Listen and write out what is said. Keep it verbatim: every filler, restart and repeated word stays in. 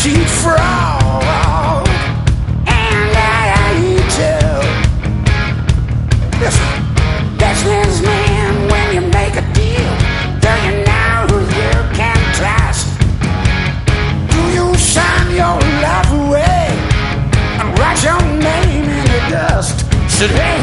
cheat fraud and I eat you. Listen, businessman, when you make a deal, do you know who you can trust? Do you sign your life away and write your name in the dust? Should